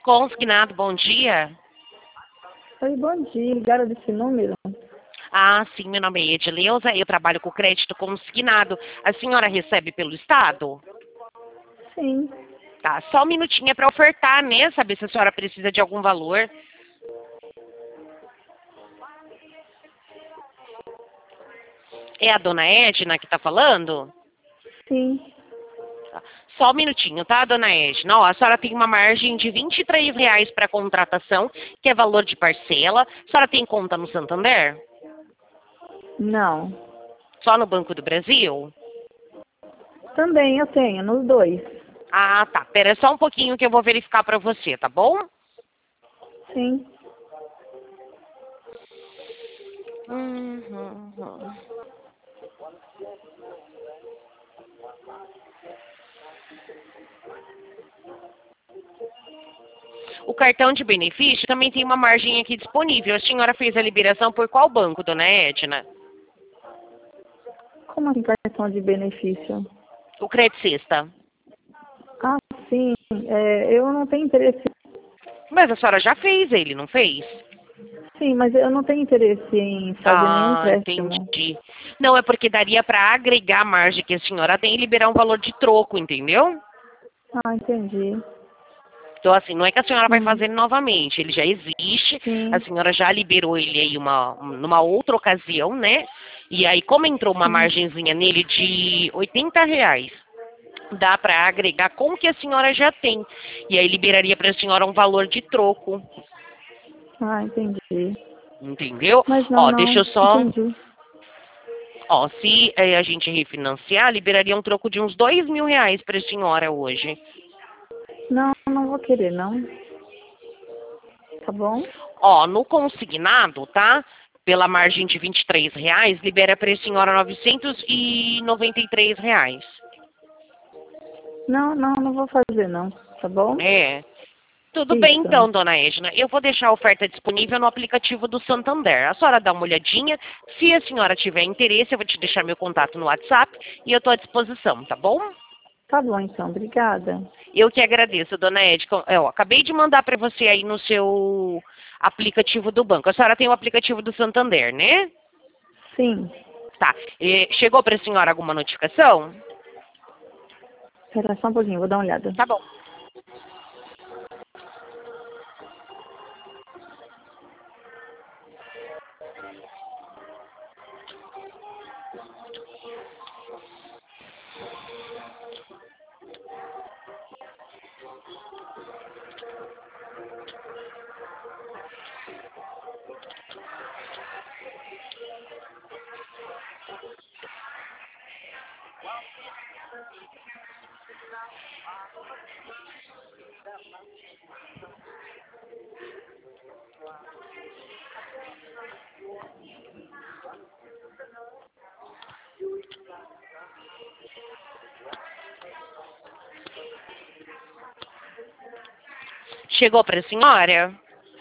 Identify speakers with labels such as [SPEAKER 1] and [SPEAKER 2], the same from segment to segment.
[SPEAKER 1] Consignado, bom dia.
[SPEAKER 2] Oi, bom dia. Ligaram desse número?
[SPEAKER 1] Ah, sim, meu nome é Edileuza, eu trabalho com crédito consignado. A senhora recebe pelo Estado?
[SPEAKER 2] Sim.
[SPEAKER 1] Tá, só um minutinho para ofertar, né? Saber se a senhora precisa de algum valor. É a dona Edna que está falando?
[SPEAKER 2] Sim.
[SPEAKER 1] Só um minutinho, tá, dona Edna? Ó, a senhora tem uma margem de R$ 23 para contratação, que é valor de parcela. A senhora tem conta no Santander?
[SPEAKER 2] Não.
[SPEAKER 1] Só no Banco do Brasil?
[SPEAKER 2] Também eu tenho, nos dois.
[SPEAKER 1] Ah, tá. Pera só um pouquinho que eu vou verificar para você, tá bom?
[SPEAKER 2] Sim.
[SPEAKER 1] Uhum. O cartão de benefício também tem uma margem aqui disponível. A senhora fez a liberação por qual banco, dona Edna?
[SPEAKER 2] Como assim cartão de benefício?
[SPEAKER 1] O Credit Sexta.
[SPEAKER 2] Ah, sim. Eu não tenho interesse.
[SPEAKER 1] Mas a senhora já fez ele, não fez?
[SPEAKER 2] Sim, mas eu não tenho interesse em fazer nenhum
[SPEAKER 1] Ah,
[SPEAKER 2] empréstimo.
[SPEAKER 1] entendi. Não, é porque daria para agregar a margem que a senhora tem e liberar um valor de troco, entendeu?
[SPEAKER 2] Ah, entendi.
[SPEAKER 1] Então, assim, não é que a senhora vai
[SPEAKER 2] Sim.
[SPEAKER 1] fazer novamente, ele já existe, a
[SPEAKER 2] Sim.
[SPEAKER 1] senhora já liberou ele aí numa outra ocasião, né? E aí, como entrou uma
[SPEAKER 2] Sim.
[SPEAKER 1] margenzinha nele de R$ 80, dá para agregar com o que a senhora já tem. E aí liberaria para a senhora um valor de troco,
[SPEAKER 2] Ah, entendi.
[SPEAKER 1] entendeu?
[SPEAKER 2] Mas
[SPEAKER 1] Ó, deixa eu só...
[SPEAKER 2] entendi.
[SPEAKER 1] Ó, se a gente refinanciar, liberaria um troco de uns R$ 2.000 para a senhora hoje.
[SPEAKER 2] Não vou querer, não. Tá bom?
[SPEAKER 1] Ó, no consignado, tá? Pela margem de R$ 23, libera para a senhora R$ 993.
[SPEAKER 2] Não vou fazer, não. Tá bom?
[SPEAKER 1] É. Tudo bem
[SPEAKER 2] Isso.
[SPEAKER 1] então, dona Edna. Eu vou deixar a oferta disponível no aplicativo do Santander. A senhora dá uma olhadinha. Se a senhora tiver interesse, eu vou te deixar meu contato no WhatsApp e eu estou à disposição, tá bom?
[SPEAKER 2] Tá bom, então. Obrigada.
[SPEAKER 1] Eu que agradeço, dona Edna. Eu acabei de mandar para você aí no seu aplicativo do banco. A senhora tem o aplicativo do Santander, né?
[SPEAKER 2] Sim.
[SPEAKER 1] Tá. Chegou para a senhora alguma notificação?
[SPEAKER 2] Espera só um pouquinho, vou dar uma olhada.
[SPEAKER 1] Tá bom. Chegou para a senhora?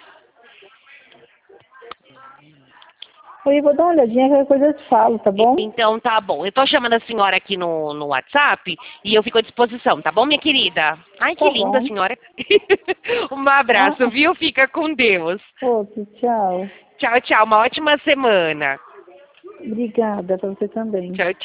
[SPEAKER 2] Oi, vou dar uma olhadinha, qualquer coisa eu te falo, tá bom?
[SPEAKER 1] Então tá bom. Eu tô chamando a senhora aqui no WhatsApp e eu fico à disposição, tá bom, minha querida? Ai, que
[SPEAKER 2] Tá
[SPEAKER 1] linda a
[SPEAKER 2] bom.
[SPEAKER 1] senhora. Um
[SPEAKER 2] Ah,
[SPEAKER 1] abraço, viu? Fica com Deus.
[SPEAKER 2] outro, tchau.
[SPEAKER 1] Tchau, tchau. Uma ótima semana.
[SPEAKER 2] Obrigada pra você também.
[SPEAKER 1] Tchau, tchau.